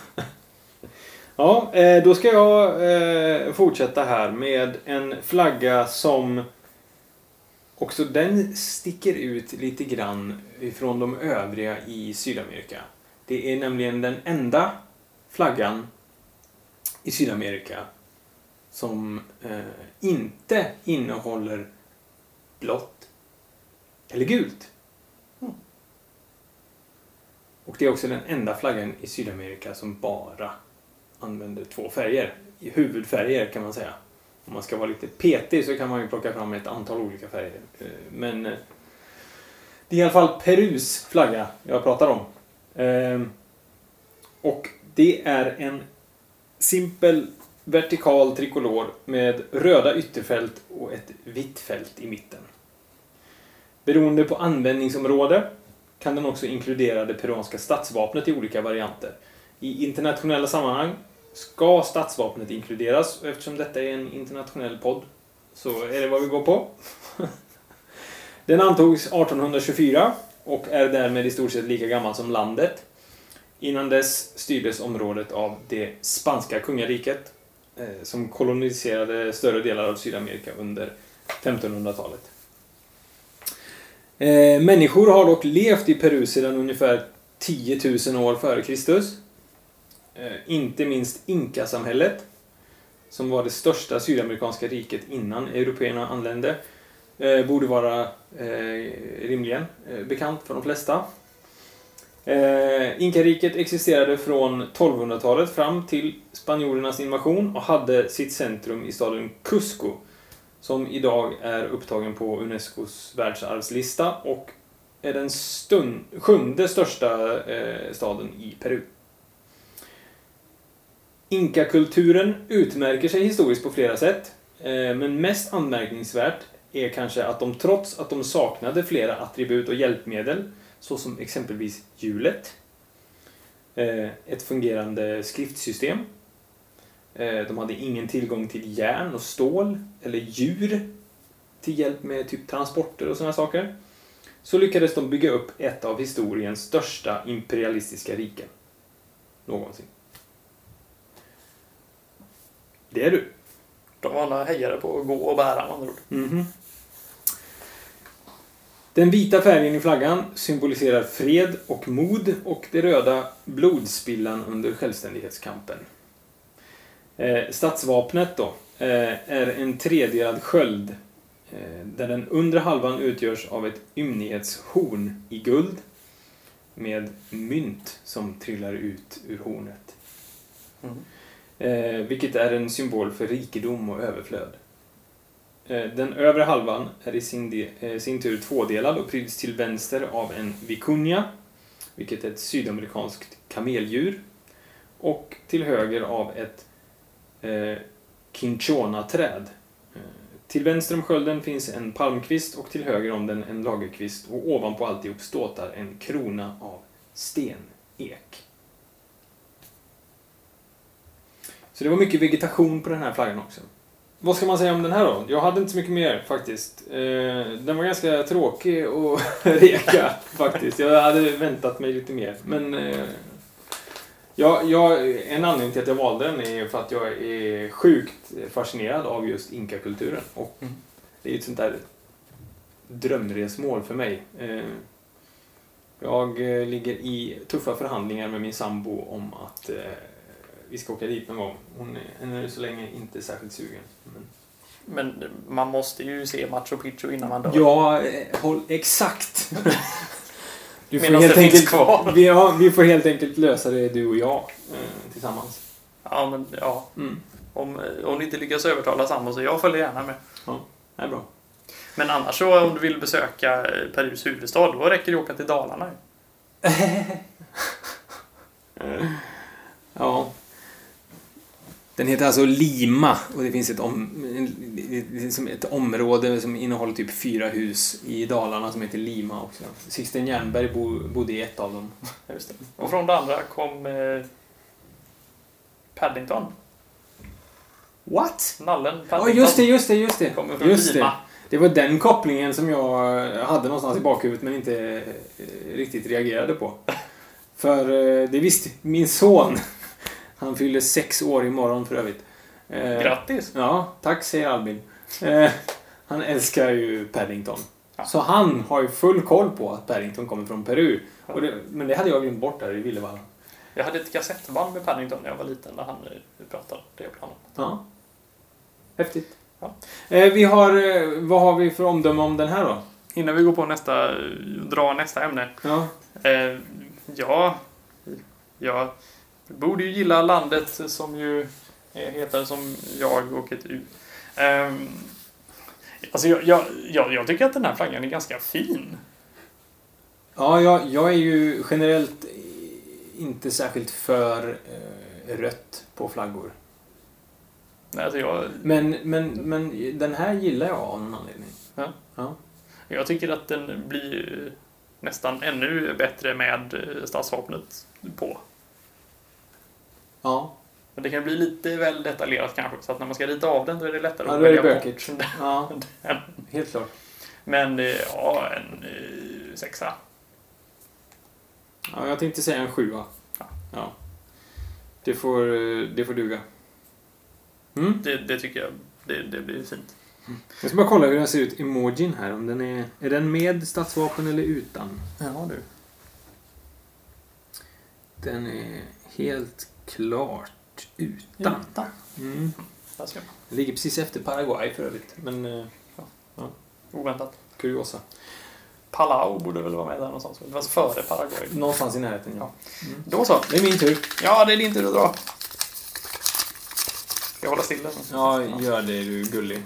Ja, då ska jag fortsätta här med en flagga som också den sticker ut lite grann ifrån de övriga i Sydamerika. Det är nämligen den enda flaggan i Sydamerika som inte innehåller blått eller gult. Och det är också den enda flaggan i Sydamerika som bara använder 2 färger. I huvudfärger kan man säga. Om man ska vara lite petig så kan man ju plocka fram ett antal olika färger. Men det är i alla fall Perus flagga jag pratar om. Och det är en simpel vertikal trikolor med röda ytterfält och ett vitt fält i mitten. Beroende på användningsområde kan den också inkludera det peruanska statsvapnet i olika varianter. I internationella sammanhang ska statsvapnet inkluderas, och eftersom detta är en internationell podd så är det vad vi går på. Den antogs 1824 och är därmed i stort sett lika gammal som landet. Innan dess styrdes området av det spanska kungariket som koloniserade större delar av Sydamerika under 1500-talet. Människor har dock levt i Peru sedan ungefär 10 000 år före Kristus. Inte minst Inkasamhället, som var det största sydamerikanska riket innan européerna anlände, borde vara rimligen bekant för de flesta. Inkariket existerade från 1200-talet fram till spanjorernas invasion och hade sitt centrum i staden Cusco, som idag är upptagen på Unescos världsarvslista och är den sjunde största staden i Peru. Inkakulturen utmärker sig historiskt på flera sätt, men mest anmärkningsvärt är kanske att de trots att de saknade flera attribut och hjälpmedel, såsom exempelvis hjulet, ett fungerande skriftsystem, de hade ingen tillgång till järn och stål eller djur till hjälp med typ transporter och sådana saker, så lyckades de bygga upp ett av historiens största imperialistiska riken någonsin. Det är du. De var alla hejare på att gå och bära, med andra ord. Mm-hmm. Den vita färgen i flaggan symboliserar fred och mod, och det röda blodspillan under självständighetskampen. Statsvapnet då är en tredelad sköld där den undre halvan utgörs av ett ymnighetshorn i guld med mynt som trillar ut ur hornet. Vilket är en symbol för rikedom och överflöd. Den övre halvan är i sin tur tvådelad och pryds till vänster av en vicuña, vilket är ett sydamerikanskt kameldjur, och till höger av ett cinchona-träd. Till vänster om skölden finns en palmkvist och till höger om den en lagerkvist, och ovanpå alltihop ståtar en krona av stenek. Så det var mycket vegetation på den här flaggan också. Vad ska man säga om den här då? Jag hade inte så mycket mer faktiskt. Den var ganska tråkig och reka faktiskt. Jag hade väntat mig lite mer. Men en anledning till att jag valde den är för att jag är sjukt fascinerad av just inkakulturen. Och det är ett sånt där drömresmål för mig. Jag ligger i tuffa förhandlingar med min sambo om att vi ska åka dit någon gång. Hon är så länge inte särskilt sugen. Men man måste ju se Machu Picchu innan man dör. Ja, exakt. Du får Medan helt det finns enkelt, kvar. vi får helt enkelt lösa det, du och jag, tillsammans. Ja, men ja. Om ni inte lyckas övertala samma, så jag följer gärna med. Ja, det är bra. Men annars så, om du vill besöka Perus huvudstad, då räcker det att åka till Dalarna. Ja. Den heter alltså Lima, och det finns ett område som innehåller typ 4 hus i Dalarna som heter Lima också. Sixten Jernberg bodde i ett av dem. Just det. Och från det andra kom Paddington. What? Nallen Paddington. Just det. Kommer från Lima. Det var den kopplingen som jag hade någonstans i bakhuvudet men inte riktigt reagerade på. För det visste min son. Han fyller 6 år imorgon för övrigt. Grattis! Ja, tack säger Albin. Han älskar ju Paddington. Ja. Så han har ju full koll på att Paddington kommer från Peru. Men det hade jag glömt bort där i Villevalla. Jag hade ett kassettband med Paddington när jag var liten, när han pratade det bland annat. Ja. Häftigt. Ja. Vad har vi för omdöme om den här då? Innan vi går på dra nästa ämne. Ja. Jag borde ju gilla landet som ju heter som jag och ett U. Alltså jag tycker att den här flaggan är ganska fin. Ja, jag är ju generellt inte särskilt för rött på flaggor. Nej, alltså Men den här gillar jag av någon anledning. Ja. Jag tycker att den blir nästan ännu bättre med stadsvapnet på. Ja. Men det kan bli lite väl detaljerat kanske, så att när man ska rita av den, då är det lättare att välja bort. Ja, helt klart. Men ja, en 6. Ja, jag tänkte säga en 7. Ja. Ja. Det får duga. Mm. Det tycker jag. Det blir fint. Jag ska bara kolla hur den ser ut, emojin här. Om den är den med statsvapen eller utan? Ja, du. Den är helt klart utan. Mm. Den Ligger precis efter Paraguay för övrigt. Men ja. Oväntat. Kuriosa. Palau borde väl vara med där någonstans. Det var före Paraguay. Någonstans i närheten, ja. Mm. Då så. Det är min tur. Ja, det är din tur att dra. Ska jag hålla stilla? Ja, gör det, du gullig.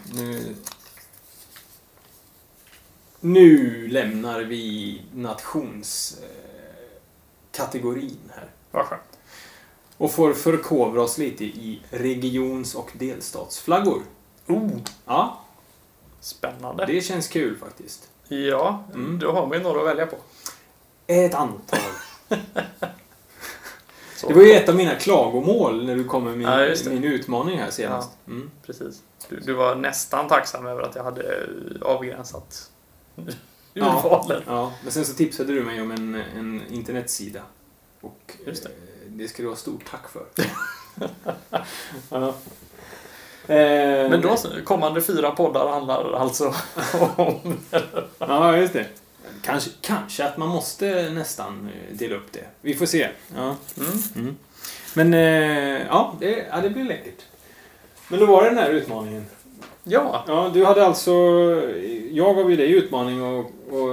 Nu lämnar vi nationskategorin här. Vad skönt. Och får förkovra oss lite i regions- och delstatsflaggor. Ja, Spännande. det känns kul faktiskt. Ja, då har vi några att välja på. Ett antal. Så. Det var ju ett av mina klagomål när du kom med min utmaning här senast. Ja, precis. Du var nästan tacksam över att jag hade avgränsat urvalen. Ja, men sen så tipsade du mig om en internetsida. Och just det ska du ha stort tack för. Ja. Men då, kommande 4 poddar handlar alltså om... Ja, just det. Kanske att man måste nästan dela upp det. Vi får se. Ja. Men ja, det blir läckert. Men då var det den här utmaningen. Ja. Ja, du hade alltså... Jag gav ju dig utmaning och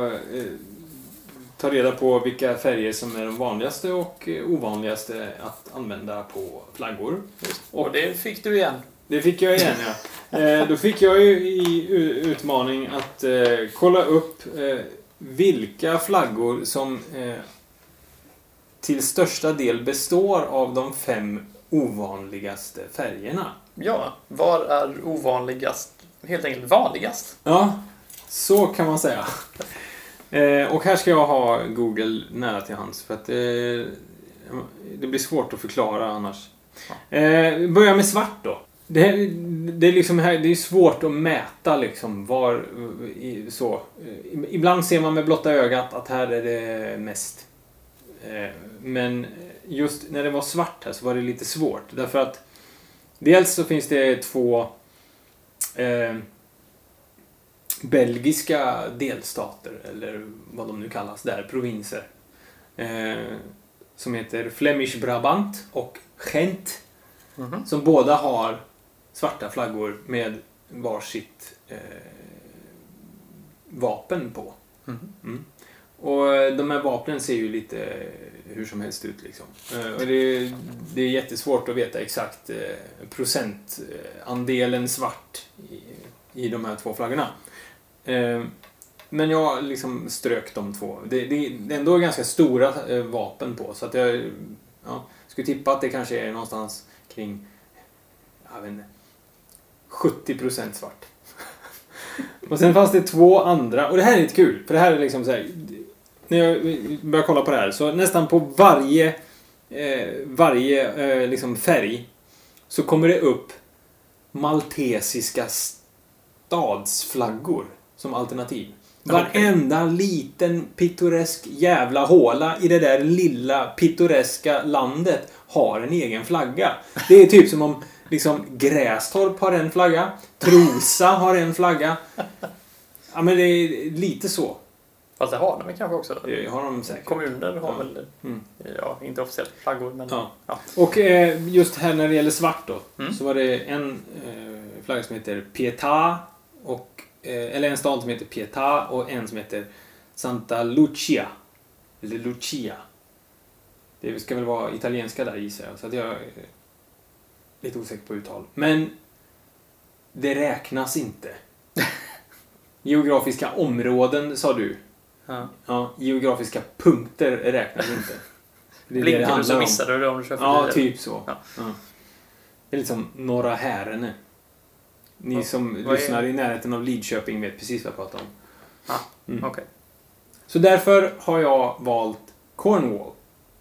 ta reda på vilka färger som är de vanligaste och ovanligaste att använda på flaggor. Och det fick du igen. Det fick jag igen, ja. Då fick jag ju i utmaning att kolla upp vilka flaggor som till största del består av de 5 ovanligaste färgerna. Ja, var är ovanligast? Helt enkelt vanligast. Ja, så kan man säga. Och här ska jag ha Google nära till hands för att det blir svårt att förklara annars. Börja med svart då. Det är liksom här, det är svårt att mäta liksom var så. Ibland ser man med blotta ögat att här är det mest. Men just när det var svart här så var det lite svårt. Därför att dels så finns det 2 belgiska delstater, eller vad de nu kallas där, provinser. Som heter Flemish Brabant och Gent. Som båda har svarta flaggor med varsitt vapen på. Och de här vapnen ser ju lite hur som helst ut liksom. Och det är jättesvårt att veta exakt procentandelen svart i de här 2 flaggorna. Men jag liksom strök de 2. Det är ändå ganska stora vapen på, så att jag skulle tippa att det kanske är någonstans kring, jag vet inte, 70% svart. Och sen fanns det 2 andra, och det här är lite kul, för det här är liksom så här, när jag börjar kolla på det här, så nästan på varje liksom färg så kommer det upp maltesiska stadsflaggor som alternativ. Varenda liten pittoresk jävla håla i det där lilla pittoreska landet har en egen flagga. Det är typ som om liksom Grästorp har en flagga, Trosa har en flagga. Ja, men det är lite så. Fast det har de kanske också. Det har de säkert. Kommuner har väl, inte officiellt flaggor, men... Ja. Och just här när det gäller svart då, så var det en flagga som heter Pietà, eller en stad som heter Pietà och en som heter Santa Lucia. Eller Lucia. Det ska väl vara italienska där, gissar jag. Så att jag är lite osäker på uttal. Men det räknas inte. Geografiska områden, sa du. Ja, geografiska punkter räknas inte. Blinkar du så missar du det om du kör förbi. Ja, typ så. Ja. Det är liksom Norra Härene. Ni som lyssnar i närheten av Lidköping vet precis vad jag pratar om. Okej. Så därför har jag valt Cornwall.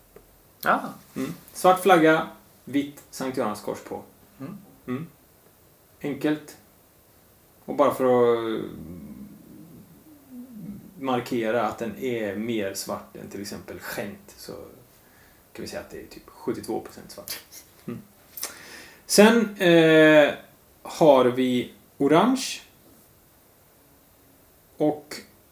Svart flagga, vitt Sankt Görans kors på. Enkelt. Och bara för att markera att den är mer svart än till exempel Gent, så kan vi säga att det är typ 72% svart. Mm. Sen har vi orange. Och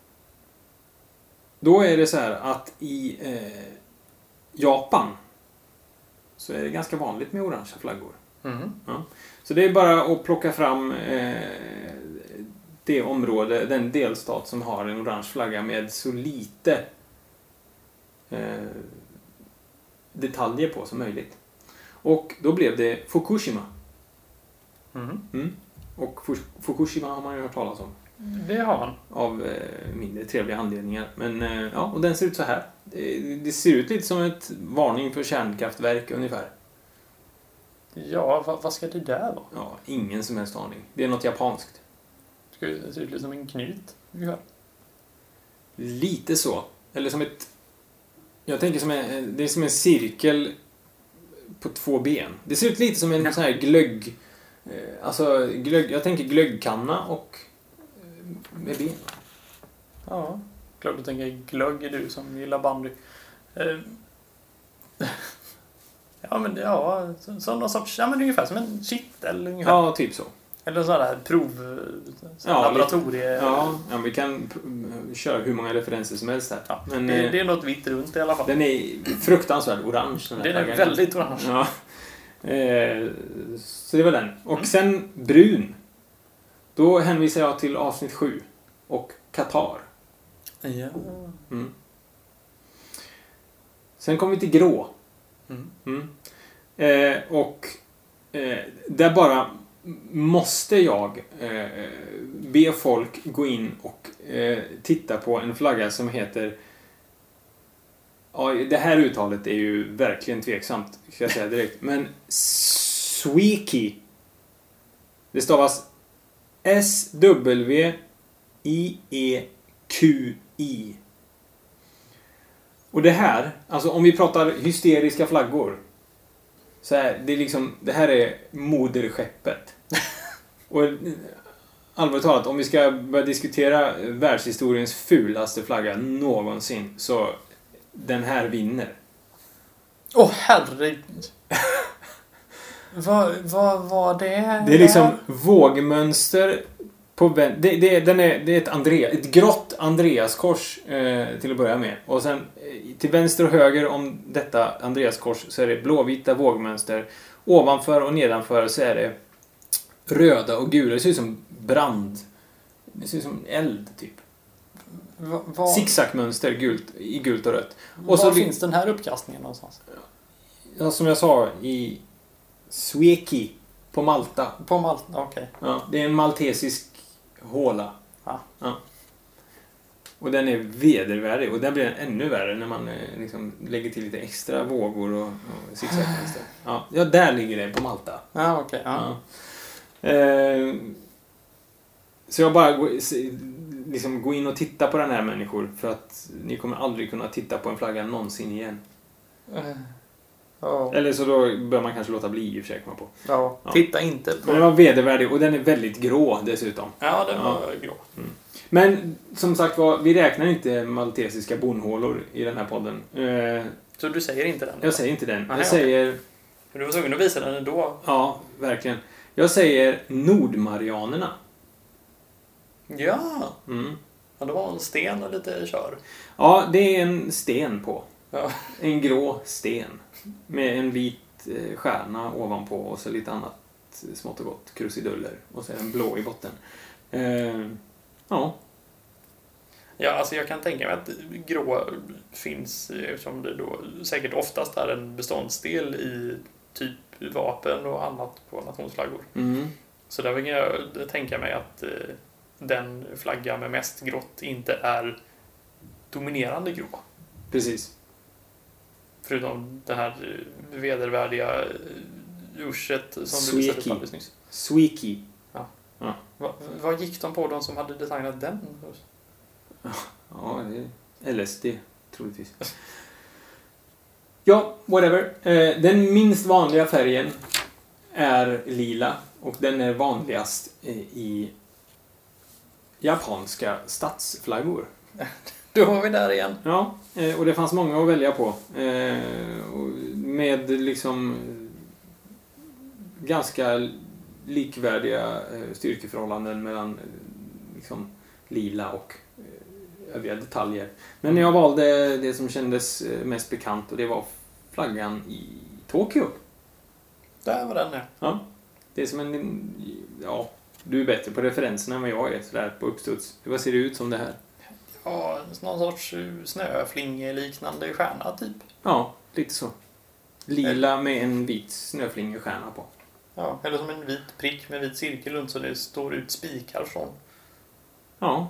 då är det så här att i Japan så är det ganska vanligt med orangea flaggor. Mm. Ja. Så det är bara att plocka fram det område, den delstat som har en orange flagga med så lite detaljer på som möjligt. Och då blev det Fukushima. Mm. Mm. Och Fukushima har man ju hört talas om. Det har man. Av mindre trevliga anledningar. Men ja, och den ser ut så här. Det ser ut lite som ett varning för kärnkraftverk ungefär. Ja, vad ska det där vara? Ja, ingen som helst aning. Det är något japanskt. Ska det se ut lite som en knut? Ungefär. Lite så. Eller som ett... Jag tänker det är som en cirkel på 2 ben. Det ser ut lite som en sån här glögg... Alltså, jag tänker glöggkanna och med ben. Ja, klart du tänker glögg är du som gillar bandy. Ja, men ja, som någon sorts, ja men ungefär som en kittel ungefär. Ja, typ så. Eller sån där laboratorie. Ja, vi kan köra hur många referenser som helst här. Ja, men det är något vitt runt i alla fall. Den är fruktansvärt orange. Den är väldigt orange. Ja. Så det var den. Och sen brun. Då hänvisar jag till avsnitt 7 och Qatar. Ja. Mm. Sen kommer vi till grå. Och där bara måste jag be folk gå in och titta på en flagga som heter... Ja, det här uttalet är ju verkligen tveksamt, ska jag säga direkt. Men Sweeky. Det stavas SWIEQI. Och det här, alltså om vi pratar hysteriska flaggor, så här, det är liksom, det här är moderskeppet. Och allvarligt talat, om vi ska börja diskutera världshistoriens fulaste flagga någonsin, så den här vinner. Herregud. Vad var det? Det är liksom vågmönster på det är ett grått Andreaskors till att börja med. Och sen till vänster och höger om detta Andreaskors så är det blåvita vågmönster. Ovanför och nedanför så är det röda och gula. Det ser ut som brand. Det ser ut som eld typ. Zigzagmönster i gult och rött. Och var finns den här uppkastningen någonstans? Ja, som jag sa, i Sweeky på Malta. På Malta, okej. Ja, det är en maltesisk håla. Ja. Och den är vedervärdig. Och den blir ännu värre när man liksom lägger till lite extra vågor och zigzagmönster. Ja, där ligger det på Malta. Ja, okej. Ja. Så jag bara liksom gå in och titta på den här människor, för att ni kommer aldrig kunna titta på en flagga någonsin igen. Eller så då bör man kanske låta bli i och för sig komma på. Ja, titta inte på. Men den var vedervärdig och den är väldigt grå dessutom. Ja, den var grå. Mm. Men som sagt vi räknar inte maltesiska bonhålor i den här podden. Så du säger inte den? Jag säger inte den. Aha, jag säger... Men du var tvungen att visa den ändå. Ja, verkligen. Jag säger Nordmarianerna. Ja. Mm. Ja, det var en sten och lite kör. Ja, det är en sten på. Ja. En grå sten. Med en vit stjärna ovanpå och så lite annat smått och gott. Krusiduller. Och så är den blå i botten. Ja. Ja, alltså jag kan tänka mig att grå finns, eftersom det då säkert oftast är en beståndsdel i typ vapen och annat på nationsflaggor. Mm. Så där vill jag tänka mig att den flagga med mest grått inte är dominerande grå. Precis. Förutom det här vedervärdiga uschet som du visade upp alldeles nyss. Sweeky. Ja. Ja. Vad gick de på, de som hade designat den? Ja, det är LSD, troligtvis. Ja, whatever. Den minst vanliga färgen är lila och den är vanligast i japanska stadsflaggor. Då var vi där igen. Ja, och det fanns många att välja på. Med liksom ganska likvärdiga styrkeförhållanden mellan liksom lila och övriga detaljer. Men jag valde det som kändes mest bekant, och det var flaggan i Tokyo. Där var den, ja. Det är som en... Ja, du är bättre på referenserna än vad jag är, sådär på uppstuds. Vad ser det ut som det här? Ja, någon sorts snöflinge-liknande stjärna typ. Ja, lite så. Lila med en vit snöflingestjärna på. Ja, eller som en vit prick med vit cirkel runt så det står ut spikar från. Ja.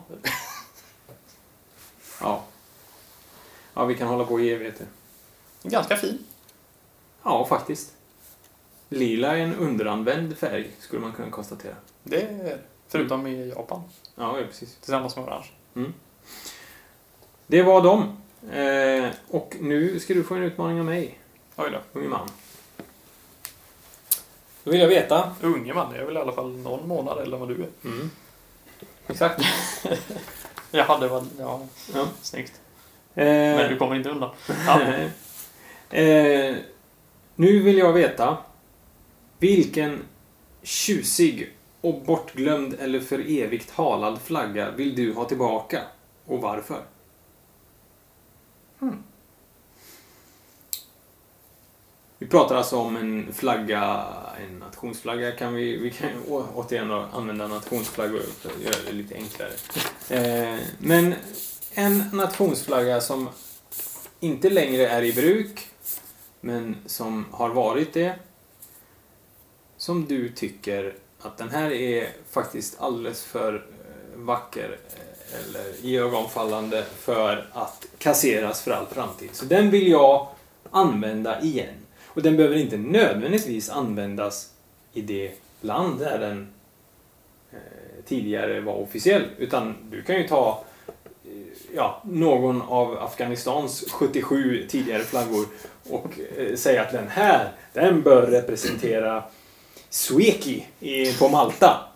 Ja, vi kan hålla på i evigheter. Ganska fin. Ja, faktiskt. Lila är en underanvänd färg, skulle man kunna konstatera. Det är förutom i Japan. Ja, precis. Tillsammans med orange. Mm. Det var dem. Och nu ska du få en utmaning av mig. Oj då. Unge man. Då vill jag veta. Unge man, jag är väl i alla fall någon månad eller vad du är. Mm. Exakt. Ja, det var... Ja. Snyggt. Men du kommer inte undan. Ja. Nu vill jag veta vilken tjusig och bortglömd eller för evigt halad flagga vill du ha tillbaka och varför? Vi pratar alltså om en flagga, en nationsflagga. Vi kan återigen använda nationsflaggor för att göra det lite enklare. Men en nationsflagga som inte längre är i bruk, men som har varit det, som du tycker att den här är faktiskt alldeles för vacker eller iögonfallande för att kasseras för all framtid. Så den vill jag använda igen. Och den behöver inte nödvändigtvis användas i det land där den tidigare var officiell. Utan du kan ju ta någon av Afghanistans 77 tidigare flaggor och säga att den bör representera Sweki på Malta.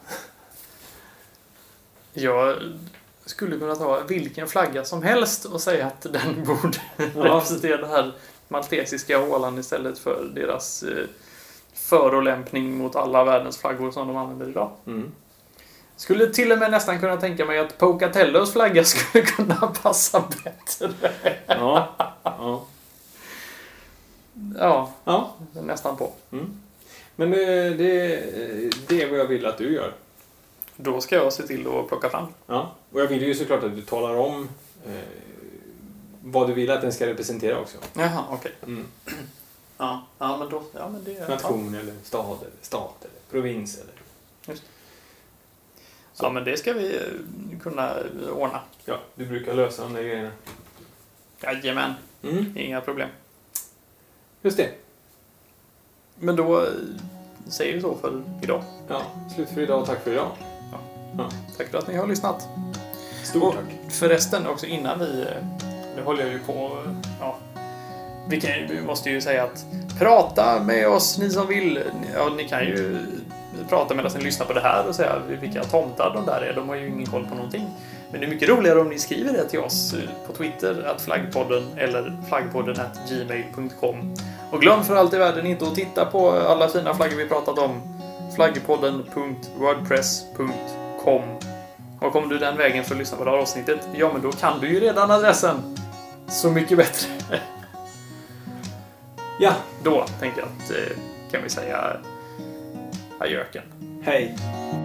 Jag skulle kunna ta vilken flagga som helst och säga att den borde representera det här maltesiska Åland istället för deras förolämpning mot alla världens flaggor som de använder idag. Mm. Skulle till och med nästan kunna tänka mig att Pocatellos flagga skulle kunna passa bättre. Ja, nästan på. Mm. Men det är vad jag vill att du gör. Då ska jag se till att plocka fram. Ja, och jag vill ju såklart att du talar om vad du vill att den ska representera också. Jaha, okej. Mm. Ja, men då... Ja, men det, nation eller stad eller stat eller provins eller... Just. Ja, men det ska vi kunna ordna. Ja, du brukar lösa de där grejerna. Jajamän. Inga problem. Just det. Men då säger vi så för idag. Ja, slut för idag och tack för idag. Ja. Tack för att ni har lyssnat. Stort tack. Förresten också innan vi... Nu håller jag ju på... Ja, vi måste ju säga att prata med oss ni som vill. Ja, ni kan ju prata medan ni lyssnar på det här och säga vilka tomtar de där är. De har ju ingen koll på någonting. Men det är mycket roligare om ni skriver det till oss på Twitter @flaggpodden eller flaggpodden@gmail.com. Och glöm för allt i världen inte att titta på alla fina flaggor vi pratat om. flaggpodden.wordpress.com. Och kommer du den vägen för att lyssna på det här avsnittet, ja men då kan du ju redan adressen. Så mycket bättre. Ja, då tänker jag att kan vi säga adjöken. Hej.